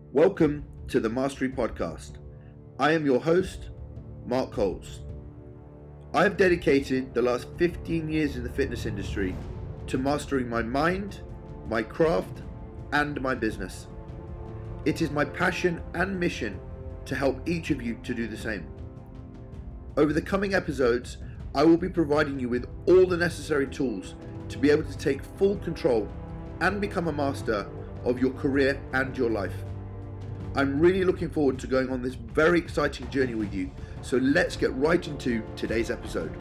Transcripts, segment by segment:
Welcome to the Mastery Podcast. I am your host, Mark Coles. I have dedicated the last 15 years in the fitness industry to mastering my mind, my craft, and my business. It is my passion and mission to help each of you to do the same. Over the coming episodes, I will be providing you with all the necessary tools to be able to take full control and become a master of your career and your life. I'm really looking forward to going on this very exciting journey with you, so let's get right into today's episode.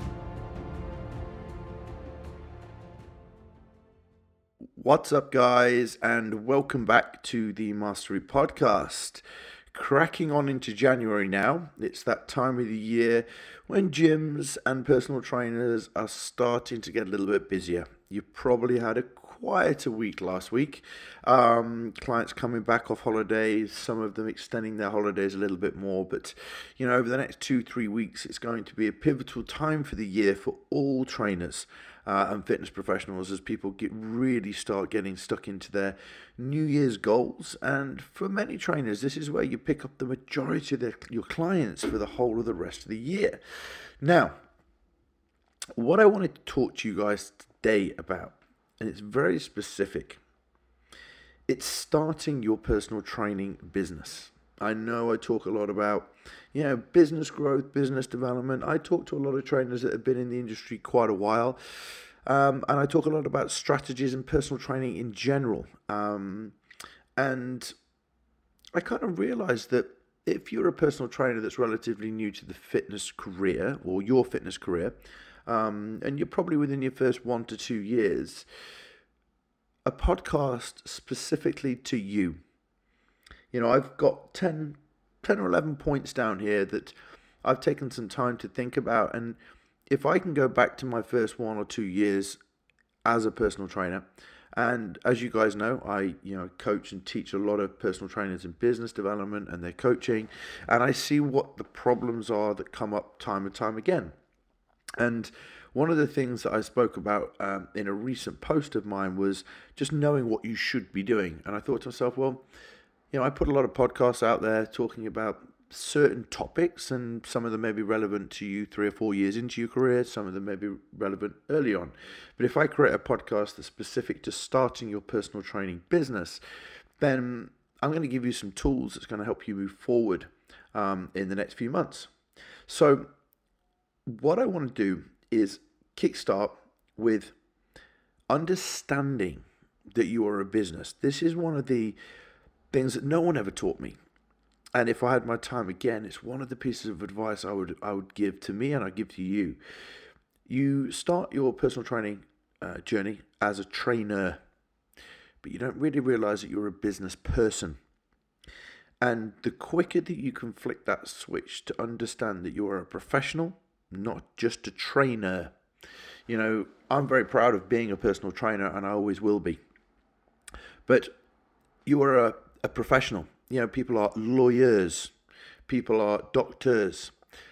What's up, guys, and welcome back to the Mastery Podcast. Cracking on into January now. It's that time of the year when gyms and personal trainers are starting to get a little bit busier. You probably had a quieter week last week. Clients coming back off holidays, some of them extending their holidays a little bit more. But, over the next 2-3 weeks, it's going to be a pivotal time for the year for all trainers and fitness professionals as people really start getting stuck into their New Year's goals. And for many trainers, this is where you pick up the majority of your clients for the whole of the rest of the year. Now, what I want to talk to you guys today about, and it's very specific, it's starting your personal training business. I know I talk a lot about, business growth, business development. I talk to a lot of trainers that have been in the industry quite a while. And I talk a lot about strategies and personal training in general. And I kind of realized that if you're a personal trainer that's relatively new to the fitness career or your fitness career, and you're probably within your first 1 to 2 years, a podcast specifically to you. I've got 10 or 11 points down here that I've taken some time to think about. And if I can go back to my first 1 or 2 years as a personal trainer, and as you guys know, I coach and teach a lot of personal trainers in business development and their coaching, and I see what the problems are that come up time and time again. And one of the things that I spoke about in a recent post of mine was just knowing what you should be doing. And I thought to myself, well, I put a lot of podcasts out there talking about certain topics, and some of them may be relevant to you 3 or 4 years into your career. Some of them may be relevant early on. But if I create a podcast that's specific to starting your personal training business, then I'm going to give you some tools that's going to help you move forward in the next few months. So what I want to do is kickstart with understanding that you are a business. This is one of the things that no one ever taught me. And if I had my time again, it's one of the pieces of advice I would give to me and I give to you. You start your personal training journey as a trainer, but you don't really realize that you're a business person. And the quicker that you can flick that switch to understand that you are a professional, not just a trainer. I'm very proud of being a personal trainer, and I always will be. But you are a professional. People are lawyers, people are doctors,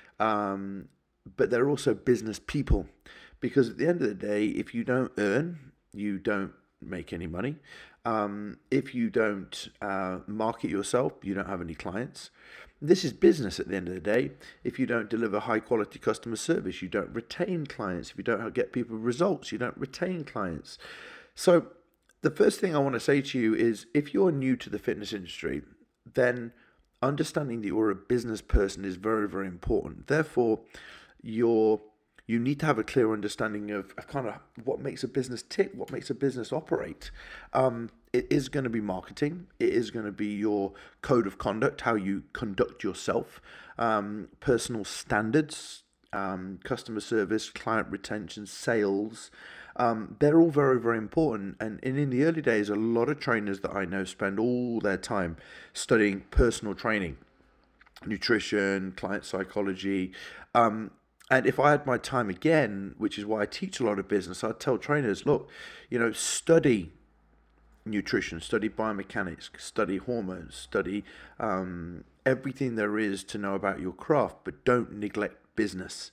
but they're also business people. Because at the end of the day, if you don't earn, you don't make any money. If you don't market yourself, you don't have any clients. This is business at the end of the day. If you don't deliver high quality customer service, you don't retain clients. If you don't get people results, you don't retain clients. So the first thing I want to say to you is, if you're new to the fitness industry, then understanding that you're a business person is very, very important. Therefore, you need to have a clear understanding of kind of what makes a business tick, what makes a business operate. It is going to be marketing. It is going to be your code of conduct, how you conduct yourself, personal standards, customer service, client retention, sales. They're all very, very important. And in the early days, a lot of trainers that I know spend all their time studying personal training, nutrition, client psychology. And if I had my time again, which is why I teach a lot of business, I'd tell trainers, look, study nutrition, study biomechanics, study hormones, study everything there is to know about your craft, but don't neglect business.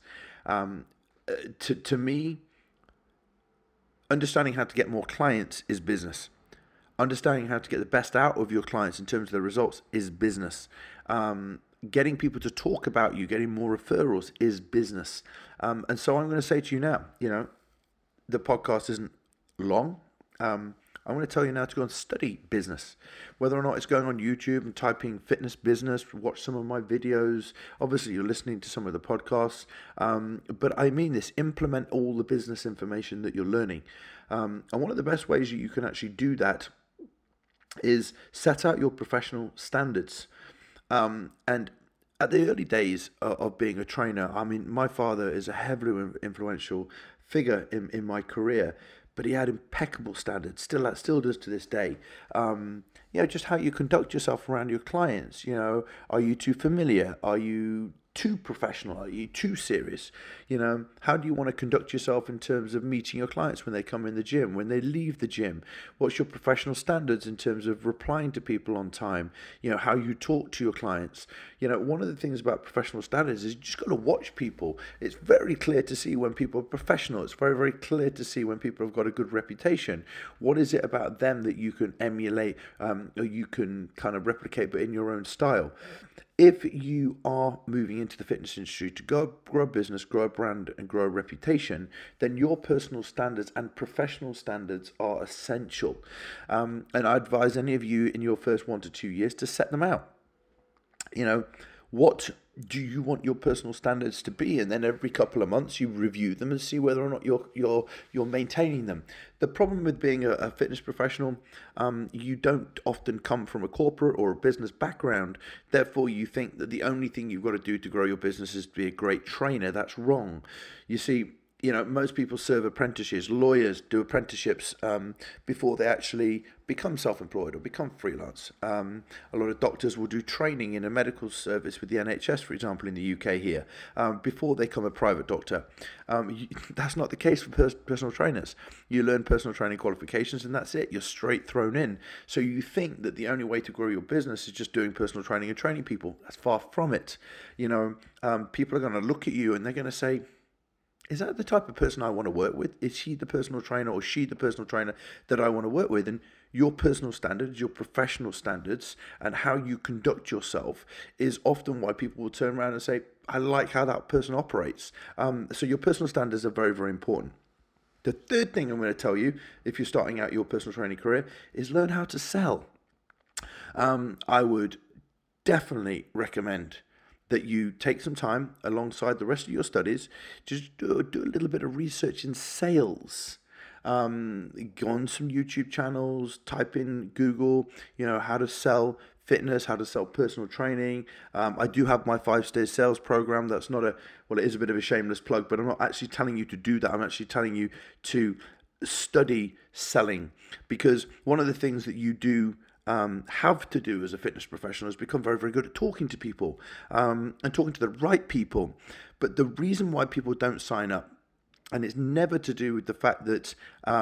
To me, understanding how to get more clients is business. Understanding how to get the best out of your clients in terms of the results is business. Getting people to talk about you, getting more referrals is business. And so I'm going to say to you now, the podcast isn't long. I'm going to tell you now to go and study business. Whether or not it's going on YouTube and typing fitness business, watch some of my videos. Obviously, you're listening to some of the podcasts. But I mean this, implement all the business information that you're learning. And one of the best ways you can actually do that is set out your professional standards. And at the early days of being a trainer, I mean, my father is a heavily influential figure in my career, but he had impeccable standards, still does to this day. Just how you conduct yourself around your clients. Are you too familiar? Are you too professional? Are you too serious? How do you want to conduct yourself in terms of meeting your clients when they come in the gym, when they leave the gym? What's your professional standards in terms of replying to people on time? How you talk to your clients. One of the things about professional standards is you just got to watch people. It's very clear to see when people are professional. It's very, very clear to see when people have got a good reputation. What is it about them that you can emulate, or you can kind of replicate, but in your own style? If you are moving into the fitness industry to grow a business, grow a brand, and grow a reputation, then your personal standards and professional standards are essential. And I advise any of you in your first 1 to 2 years to set them out. What do you want your personal standards to be? And then every couple of months you review them and see whether or not you're maintaining them. The problem with being a fitness professional, you don't often come from a corporate or a business background. Therefore, you think that the only thing you've got to do to grow your business is to be a great trainer. That's wrong. You see, most people serve apprenticeships. Lawyers do apprenticeships before they actually become self-employed or become freelance. A lot of doctors will do training in a medical service with the NHS, for example, in the UK here, before they become a private doctor. That's not the case for personal trainers. You learn personal training qualifications and that's it. You're straight thrown in. So you think that the only way to grow your business is just doing personal training and training people. That's far from it. People are going to look at you and they're going to say, is that the type of person I want to work with? Is he the personal trainer or she the personal trainer that I want to work with? And your personal standards, your professional standards, and how you conduct yourself is often why people will turn around and say, I like how that person operates. So your personal standards are very, very important. The third thing I'm going to tell you, if you're starting out your personal training career, is learn how to sell. I would definitely recommend that you take some time alongside the rest of your studies, just do a little bit of research in sales. Go on some YouTube channels, type in Google, how to sell fitness, how to sell personal training. I do have my 5-stage sales program. That's not it is a bit of a shameless plug, but I'm not actually telling you to do that. I'm actually telling you to study selling, because one of the things that you do have to do as a fitness professional is become very, very good at talking to people and talking to the right people. But the reason why people don't sign up, and it's never to do with the fact that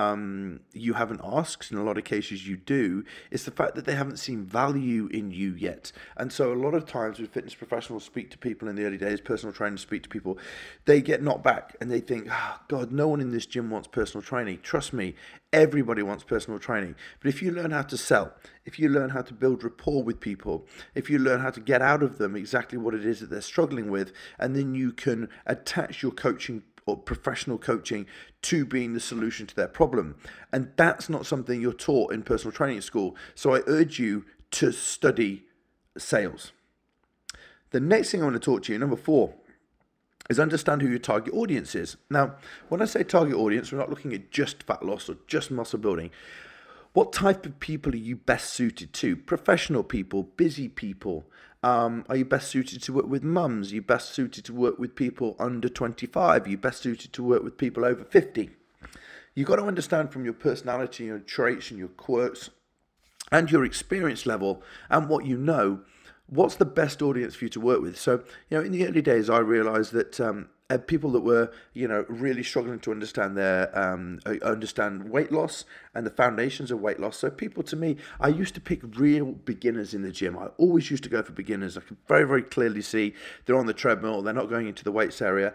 you haven't asked, in a lot of cases you do, it's the fact that they haven't seen value in you yet. And so a lot of times when fitness professionals speak to people in the early days, personal trainers speak to people, they get knocked back and they think, oh, God, no one in this gym wants personal training. Trust me, everybody wants personal training. But if you learn how to sell, if you learn how to build rapport with people, if you learn how to get out of them exactly what it is that they're struggling with, and then you can attach your coaching or professional coaching to being the solution to their problem. And that's not something you're taught in personal training school. So I urge you to study sales. The next thing I want to talk to you, number 4, is understand who your target audience is. Now, when I say target audience, we're not looking at just fat loss or just muscle building. What type of people are you best suited to? Professional people, busy people. Are you best suited to work with mums? Are you best suited to work with people under 25? Are you best suited to work with people over 50? You've got to understand from your personality, your traits and your quirks and your experience level and what you know, what's the best audience for you to work with. So, in the early days, I realized that people that were, really struggling to understand understand weight loss and the foundations of weight loss. So people, to me, I used to pick real beginners in the gym. I always used to go for beginners. I could very, very clearly see they're on the treadmill. They're not going into the weights area.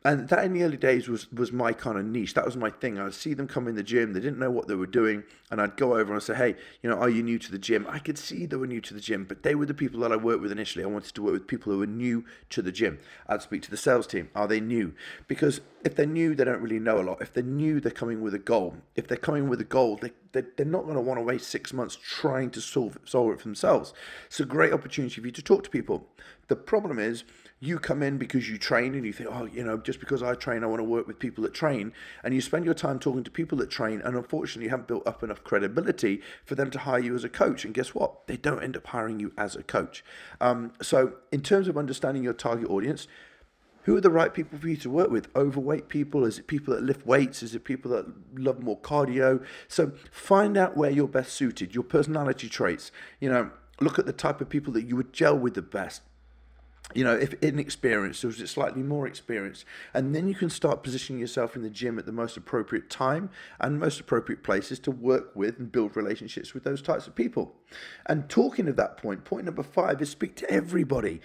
And that in the early days was my kind of niche. That was my thing. I'd see them come in the gym. They didn't know what they were doing. And I'd go over and I'd say, hey, are you new to the gym? I could see they were new to the gym, but they were the people that I worked with initially. I wanted to work with people who were new to the gym. I'd speak to the sales team. Are they new? Because if they're new, they don't really know a lot. If they're new, they're coming with a goal. If they're coming with a goal, they're not going to want to waste 6 months trying to solve it for themselves. It's a great opportunity for you to talk to people. The problem is, you come in because you train and you think, just because I train, I want to work with people that train. And you spend your time talking to people that train, and unfortunately you haven't built up enough credibility for them to hire you as a coach. And guess what? They don't end up hiring you as a coach. So in terms of understanding your target audience, who are the right people for you to work with? Overweight people? Is it people that lift weights? Is it people that love more cardio? So find out where you're best suited, your personality traits. Look at the type of people that you would gel with the best. If inexperienced, or is it slightly more experienced? And then you can start positioning yourself in the gym at the most appropriate time and most appropriate places to work with and build relationships with those types of people. And talking of that point number 5 is speak to everybody.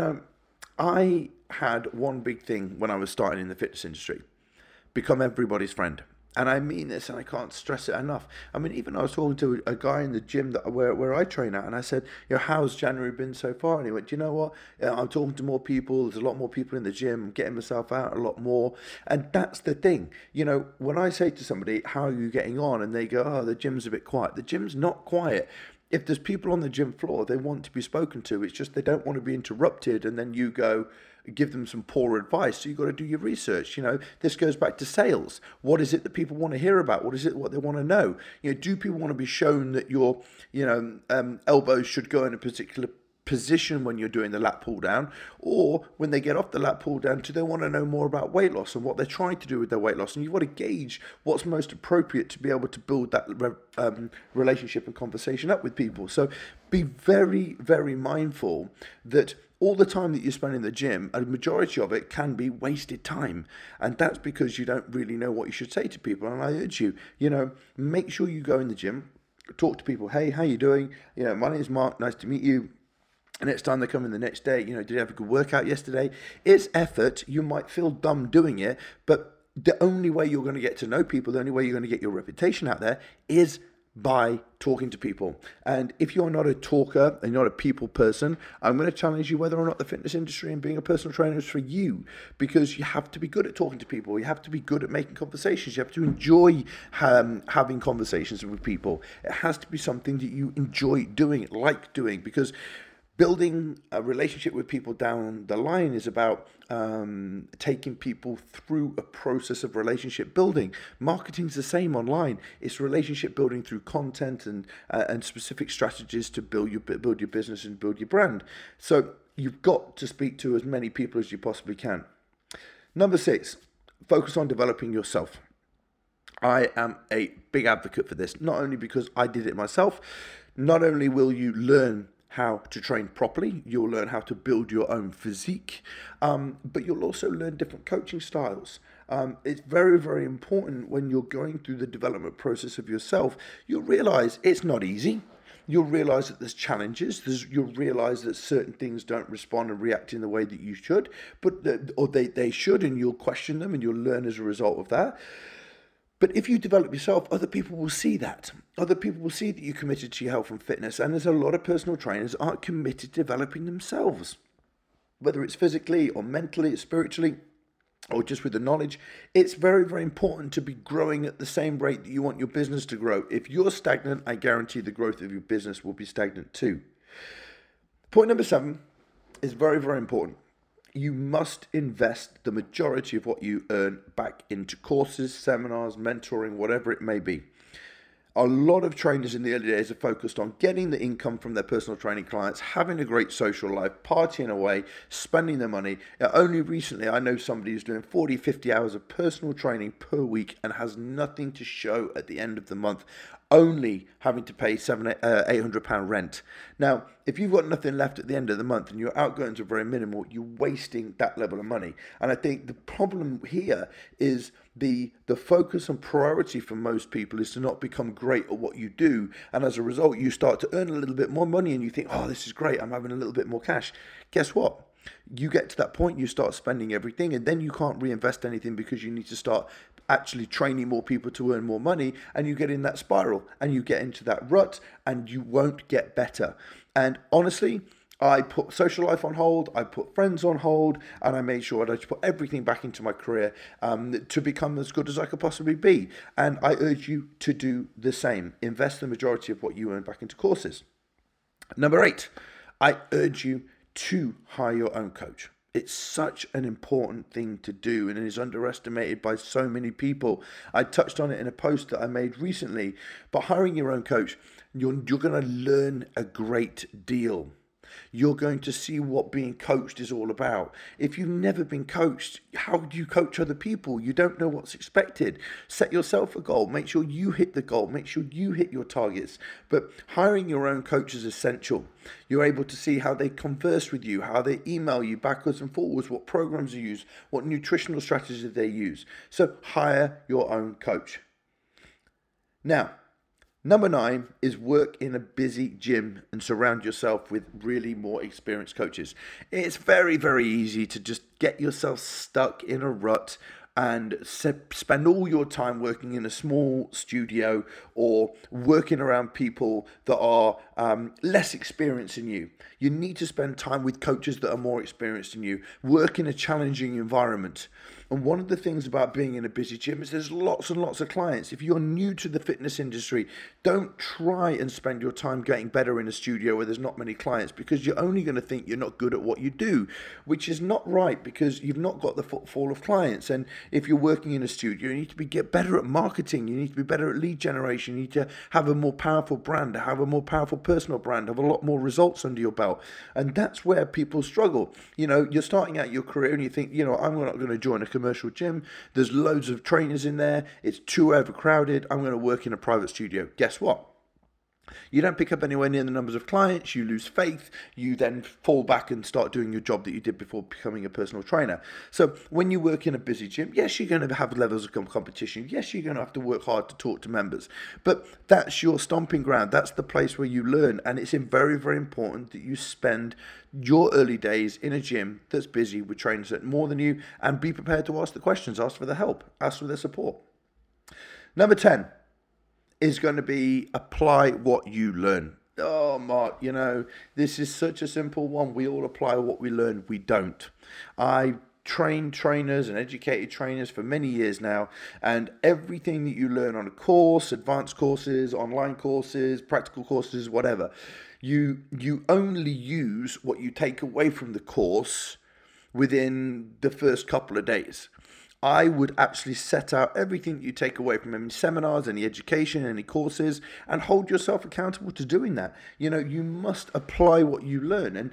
I had one big thing when I was starting in the fitness industry: become everybody's friend. And I mean this, and I can't stress it enough. I mean, even I was talking to a guy in the gym where I train at, and I said, how's January been so far? And he went, do you know what? I'm talking to more people. There's a lot more people in the gym. I'm getting myself out a lot more. And that's the thing. When I say to somebody, how are you getting on? And they go, oh, the gym's a bit quiet. The gym's not quiet. If there's people on the gym floor, they want to be spoken to. It's just they don't want to be interrupted, and then you go give them some poor advice. So you've got to do your research. This goes back to sales. What is it that people want to hear about? What is it what they want to know? Do people want to be shown that your elbows should go in a particular position when you're doing the lat pull down, or when they get off the lat pull down, do they want to know more about weight loss and what they're trying to do with their weight loss? And you've got to gauge what's most appropriate to be able to build that relationship and conversation up with people. So be very, very mindful that all the time that you spend in the gym, a majority of it can be wasted time. And that's because you don't really know what you should say to people. And I urge you, make sure you go in the gym, talk to people. Hey, how you doing? My name is Mark. Nice to meet you. Next time they come in the next day, did you have a good workout yesterday? It's effort. You might feel dumb doing it, but the only way you're going to get to know people, the only way you're going to get your reputation out there is by talking to people. And if you're not a talker and you're not a people person, I'm going to challenge you whether or not the fitness industry and being a personal trainer is for you, because you have to be good at talking to people. You have to be good at making conversations. You have to enjoy having conversations with people. It has to be something that you enjoy doing, like doing, because building a relationship with people down the line is about taking people through a process of relationship building. Marketing's the same online. It's relationship building through content and specific strategies to build your business and build your brand. So you've got to speak to as many people as you possibly can. Number 6, focus on developing yourself. I am a big advocate for this, not only because I did it myself. Not only will you learn how to train properly, you'll learn how to build your own physique, but you'll also learn different coaching styles. It's very, very important when you're going through the development process of yourself. You'll realize it's not easy. You'll realize that there's challenges. You'll realize that certain things don't respond and react in the way that you should, or they should, and you'll question them and you'll learn as a result of that. But if you develop yourself, other people will see that. Other people will see that you're committed to your health and fitness. And there's a lot of personal trainers aren't committed to developing themselves, whether it's physically or mentally or spiritually or just with the knowledge. It's very, very important to be growing at the same rate that you want your business to grow. If you're stagnant, I guarantee the growth of your business will be stagnant too. Point number 7 is very, very important. You must invest the majority of what you earn back into courses, seminars, mentoring, whatever it may be. A lot of trainers in the early days are focused on getting the income from their personal training clients, having a great social life, partying away, spending their money. Only recently, I know somebody who's doing 40, 50 hours of personal training per week and has nothing to show at the end of the month, only having to pay £800 rent. Now, if you've got nothing left at the end of the month and your outgoings are very minimal, you're wasting that level of money. And I think the problem here is the focus and priority for most people is to not become great at what you do. And as a result, you start to earn a little bit more money and you think, oh, this is great, I'm having a little bit more cash. Guess what? you get to that point, you start spending everything, and then you can't reinvest anything because you need to start actually training more people to earn more money, and you get in that spiral and you get into that rut and you won't get better. And honestly, I put social life on hold, I put friends on hold, and I made sure that I just put everything back into my career to become as good as I could possibly be. And I urge you to do the same. Invest the majority of what you earn back into courses. Number 8, I urge you to hire your own coach. It's such an important thing to do, and it is underestimated by so many people. I touched on it in a post that I made recently, but hiring your own coach, you're going to learn a great deal. You're going to see what being coached is all about. If you've never been coached, how do you coach other people? You don't know what's expected. Set yourself a goal. Make sure you hit the goal. Make sure you hit your targets. But hiring your own coach is essential. You're able to see how they converse with you, how they email you backwards and forwards, what programs they use, what nutritional strategies they use. So hire your own coach. Now, number 9 is work in a busy gym and surround yourself with really more experienced coaches. It's very, very easy to just get yourself stuck in a rut and spend all your time working in a small studio or working around people that are less experienced than you. You need to spend time with coaches that are more experienced than you. Work in a challenging environment. And one of the things about being in a busy gym is there's lots and lots of clients. If you're new to the fitness industry, don't try and spend your time getting better in a studio where there's not many clients, because you're only going to think you're not good at what you do, which is not right because you've not got the footfall of clients. And if you're working in a studio, you need to get better at marketing. You need to be better at lead generation. You need to have a more powerful brand, have a more powerful personal brand, have a lot more results under your belt. And that's where people struggle. You're starting out your career and you think, I'm not going to join a commercial gym. There's loads of trainers in there. It's too overcrowded. I'm going to work in a private studio. Guess what? You don't pick up anywhere near the numbers of clients. You lose faith. You then fall back and start doing your job that you did before becoming a personal trainer. So when you work in a busy gym, yes, you're going to have levels of competition. Yes, you're going to have to work hard to talk to members. But that's your stomping ground. That's the place where you learn. And it's very, very important that you spend your early days in a gym that's busy with trainers that are more than you, and be prepared to ask the questions, ask for the help, ask for the support. Number 10 is going to be apply what you learn. Oh, Mark, this is such a simple one. We all apply what we learn. We don't. I trained trainers and educated trainers for many years now, and everything that you learn on a course, advanced courses, online courses, practical courses, whatever, you only use what you take away from the course within the first couple of days. I would actually set out everything you take away from any seminars, any education, any courses, and hold yourself accountable to doing that. You must apply what you learn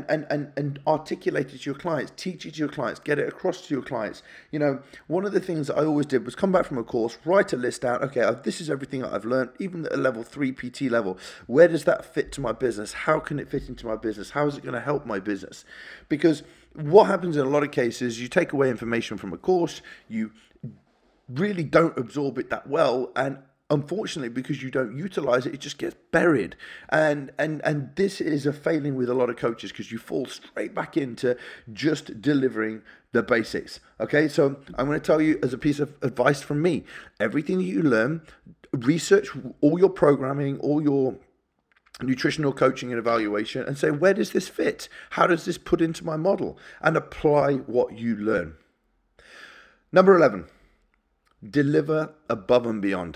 and articulate it to your clients, teach it to your clients, get it across to your clients. One of the things that I always did was come back from a course, write a list out. Okay, this is everything that I've learned, even at a level 3 PT level. Where does that fit to my business? How can it fit into my business? How is it going to help my business? Because what happens in a lot of cases, you take away information from a course, you really don't absorb it that well, and unfortunately, because you don't utilize it, it just gets buried. And this is a failing with a lot of coaches, because you fall straight back into just delivering the basics. Okay, so I'm going to tell you as a piece of advice from me, everything that you learn, research all your programming, all your nutritional coaching and evaluation, and say, where does this fit? How does this put into my model? And apply what you learn. Number 11, deliver above and beyond.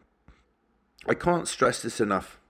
I can't stress this enough.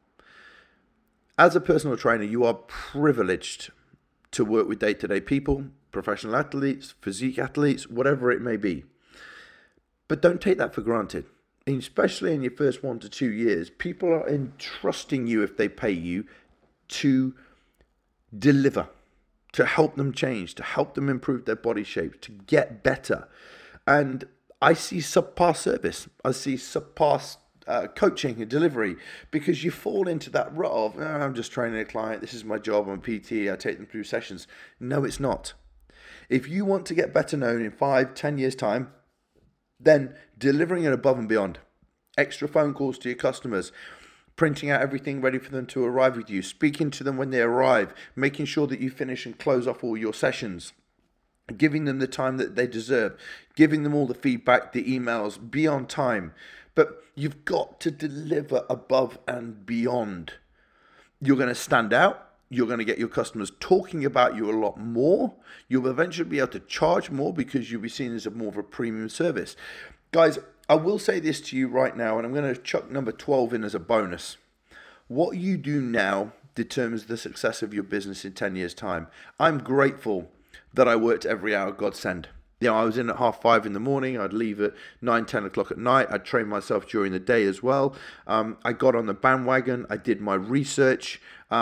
As a personal trainer, you are privileged to work with day-to-day people, professional athletes, physique athletes, whatever it may be. But don't take that for granted. Especially in your first 1 to 2 years, people are entrusting you, if they pay you, to deliver, to help them change, to help them improve their body shape, to get better. And I see subpar service. I see subpar coaching and delivery, because you fall into that rut of, I'm just training a client, this is my job, I'm a PT, I take them through sessions. No, it's not. If you want to get better known in 5-10 years' time, then delivering it above and beyond. Extra phone calls to your customers, printing out everything ready for them to arrive with you, speaking to them when they arrive, making sure that you finish and close off all your sessions, giving them the time that they deserve, giving them all the feedback, the emails, be on time. But you've got to deliver above and beyond. You're going to stand out. You're going to get your customers talking about you a lot more. You'll eventually be able to charge more because you'll be seen as more of a premium service. Guys, I will say this to you right now, and I'm going to chuck number 12 in as a bonus. What you do now determines the success of your business in 10 years' time. I'm grateful that I worked every hour God sent. I was in at 5:30 in the morning. I'd leave at 9, 10 o'clock at night. I'd train myself during the day as well. I got on the bandwagon. I did my research.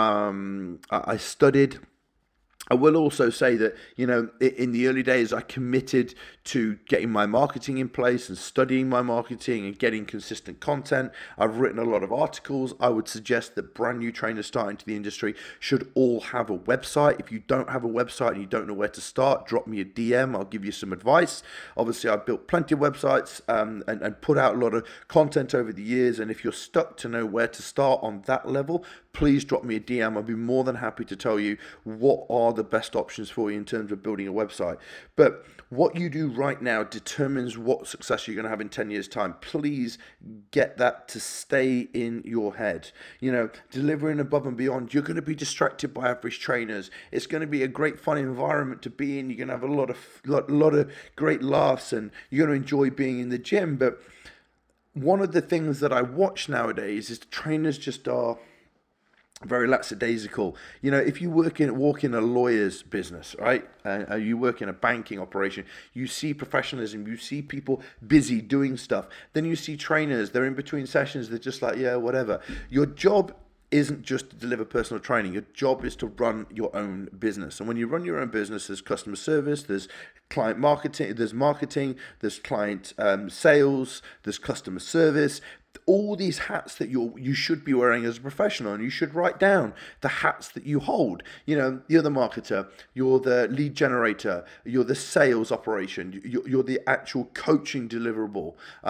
I studied. I will also say that, in the early days, I committed to getting my marketing in place and studying my marketing and getting consistent content. I've written a lot of articles. I would suggest that brand new trainers starting to the industry should all have a website. If you don't have a website and you don't know where to start, drop me a DM. I'll give you some advice. Obviously, I've built plenty of websites and put out a lot of content over the years. And if you're stuck to know where to start on that level, please drop me a DM. I'll be more than happy to tell you what are the best options for you in terms of building a website. But what you do right now determines what success you're going to have in 10 years' time. Please get that to stay in your head. Delivering above and beyond, you're going to be distracted by average trainers. It's going to be a great fun environment to be in. You're going to have a lot of great laughs, and you're going to enjoy being in the gym. But one of the things that I watch nowadays is the trainers just are very lackadaisical. If you walk in a lawyer's business, right? You work in a banking operation, you see professionalism, you see people busy doing stuff. Then you see trainers, they're in between sessions, they're just like, yeah, whatever. Your job isn't just to deliver personal training. Your job is to run your own business. And when you run your own business, there's customer service, there's client marketing, there's client sales, there's customer service. All these hats that you should be wearing as a professional, and you should write down the hats that you hold. You're the marketer, you're the lead generator, you're the sales operation, you're the actual coaching deliverable,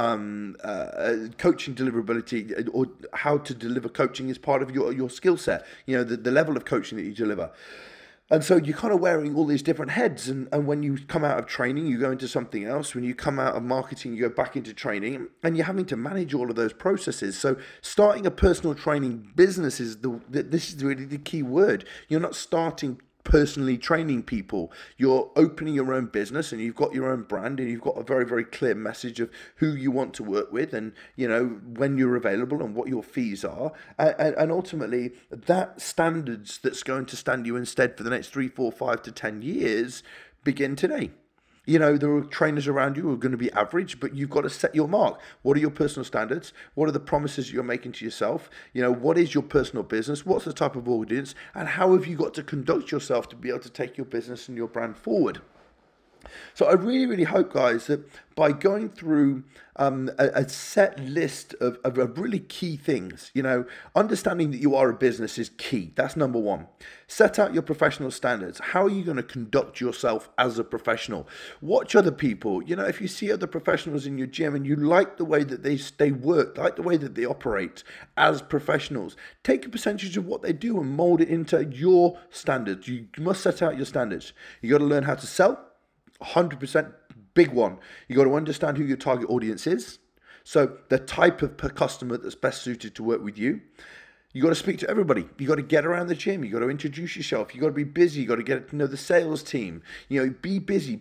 coaching deliverability, or how to deliver coaching is part of your skill set. The level of coaching that you deliver. And so you're kind of wearing all these different heads, and when you come out of training, you go into something else. When you come out of marketing, you go back into training, and you're having to manage all of those processes. So starting a personal training business this is really the key word. You're not starting personally training people. You're opening your own business, and you've got your own brand, and you've got a very, very clear message of who you want to work with, and when you're available and what your fees are, and ultimately that standards that's going to stand you in stead for the next 3, 4, 5 to 10 years begin today. There are trainers around you who are going to be average, but you've got to set your mark. What are your personal standards? What are the promises you're making to yourself? What is your personal business? What's the type of audience? And how have you got to conduct yourself to be able to take your business and your brand forward? So I really, really hope, guys, that by going through a set list of really key things, understanding that you are a business is key. That's number one. Set out your professional standards. How are you going to conduct yourself as a professional? Watch other people. If you see other professionals in your gym and you like the way that they work, like the way that they operate as professionals, take a percentage of what they do and mold it into your standards. You must set out your standards. You got to learn how to sell. 100% big one. You got to understand who your target audience is. So the type of customer that's best suited to work with you. You got to speak to everybody. You got to get around the gym. You got to introduce yourself. You got to be busy. You got to get to know the sales team. Be busy.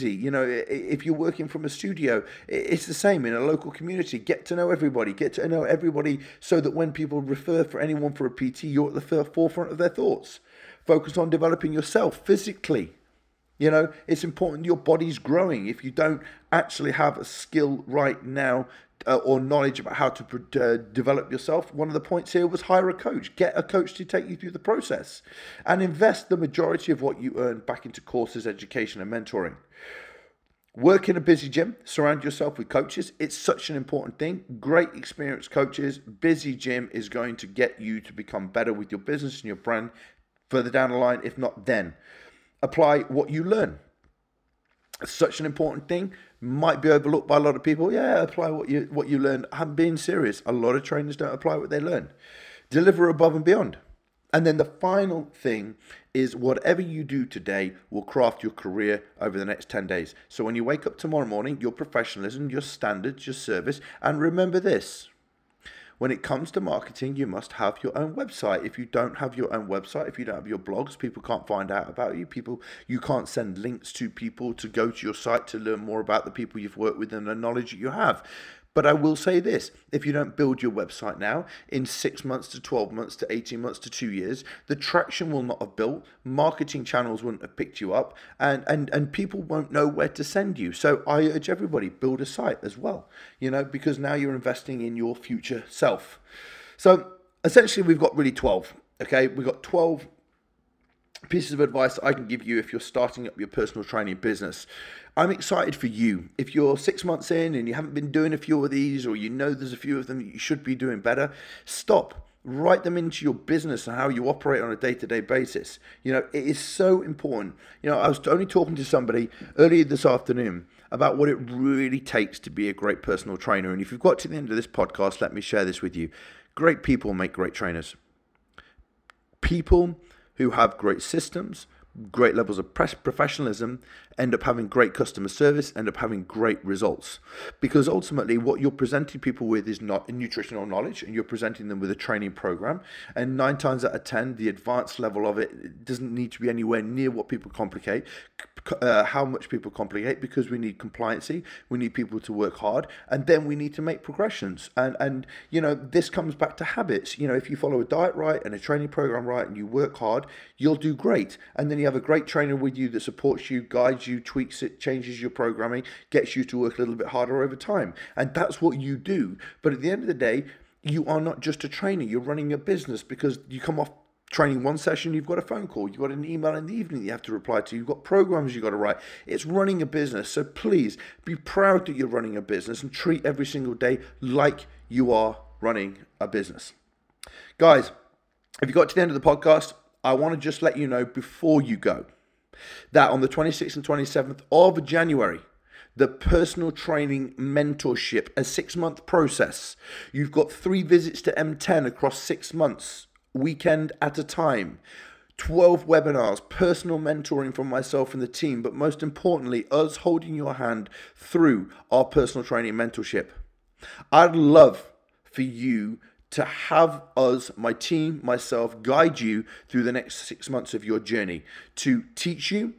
If you're working from a studio, it's the same in a local community. Get to know everybody. So that when people refer for anyone for a PT, you're at the forefront of their thoughts. Focus on developing yourself physically. It's important your body's growing. If you don't actually have a skill right now or knowledge about how to develop yourself, one of the points here was hire a coach. Get a coach to take you through the process and invest the majority of what you earn back into courses, education, and mentoring. Work in a busy gym. Surround yourself with coaches. It's such an important thing. Great experienced coaches. Busy gym is going to get you to become better with your business and your brand further down the line, if not then. Apply what you learn. such an important thing, might be overlooked by a lot of people. Yeah, apply what you learn. I'm being serious. A lot of trainers don't apply what they learn. Deliver above and beyond. And then the final thing is whatever you do today will craft your career over the next 10 days. So when you wake up tomorrow morning, your professionalism, your standards, your service, and remember this. When it comes to marketing, you must have your own website. If you don't have your own website, if you don't have your blogs, people can't find out about you. You can't send links to people to go to your site to learn more about the people you've worked with and the knowledge that you have. But I will say this, if you don't build your website now, in 6 months to 12 months to 18 months to 2 years, the traction will not have built, marketing channels wouldn't have picked you up, and people won't know where to send you. So I urge everybody, build a site as well, because now you're investing in your future self. So essentially we've got really 12, okay? We've got 12 pieces of advice I can give you if you're starting up your personal training business. I'm excited for you. If you're 6 months in and you haven't been doing a few of these, or there's a few of them that you should be doing better, stop. Write them into your business and how you operate on a day-to-day basis. It is so important. I was only talking to somebody earlier this afternoon about what it really takes to be a great personal trainer. And if you've got to the end of this podcast, let me share this with you. Great people make great trainers. People who have great systems, great levels of professionalism, end up having great customer service, end up having great results. Because ultimately what you're presenting people with is not nutritional knowledge, and you're presenting them with a training program. And 9 times out of 10, the advanced level of it doesn't need to be anywhere near what people complicate, how much people complicate, because we need compliancy, we need people to work hard, and then we need to make progressions. And this comes back to habits. If you follow a diet right and a training program right and you work hard, you'll do great. And then you have a great trainer with you that supports you, guides you, tweaks it, changes your programming, gets you to work a little bit harder over time. And that's what you do. But at the end of the day, you are not just a trainer, you're running a business, because you come off training one session, you've got a phone call, you've got an email in the evening you have to reply to, you've got programs you've got to write. It's running a business. So please be proud that you're running a business and treat every single day like you are running a business. Guys, if you got to the end of the podcast, I want to just let you know before you go that on the 26th and 27th of January, the personal training mentorship, a 6-month process. You've got 3 visits to M10 across 6 months, weekend at a time. 12 webinars, personal mentoring from myself and the team, but most importantly, us holding your hand through our personal training mentorship. I'd love for you to have us, my team, myself, guide you through the next 6 months of your journey, to teach you,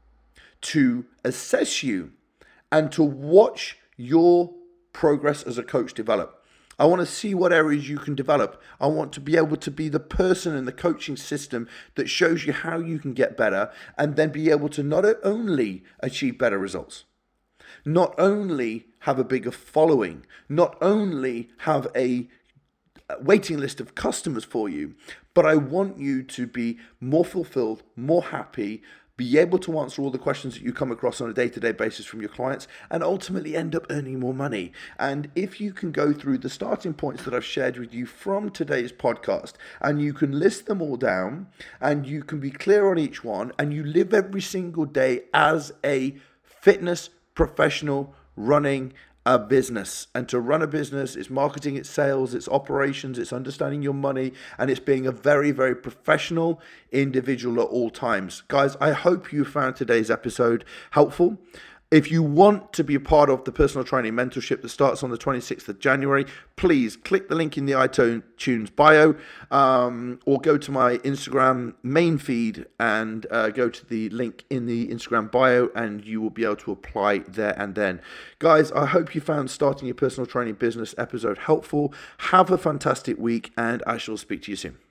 to assess you, and to watch your progress as a coach develop. I want to see what areas you can develop. I want to be able to be the person in the coaching system that shows you how you can get better, and then be able to not only achieve better results, not only have a bigger following, not only have a waiting list of customers for you, but I want you to be more fulfilled, more happy, be able to answer all the questions that you come across on a day-to-day basis from your clients, and ultimately end up earning more money. And if you can go through the starting points that I've shared with you from today's podcast, and you can list them all down, and you can be clear on each one, and you live every single day as a fitness professional running a business. And to run a business, it's marketing, it's sales, it's operations, it's understanding your money, and it's being a very, very professional individual at all times. Guys, I hope you found today's episode helpful. If you want to be a part of the personal training mentorship that starts on the 26th of January, please click the link in the iTunes bio, or go to my Instagram main feed and go to the link in the Instagram bio, and you will be able to apply there and then. Guys, I hope you found starting your personal training business episode helpful. Have a fantastic week, and I shall speak to you soon.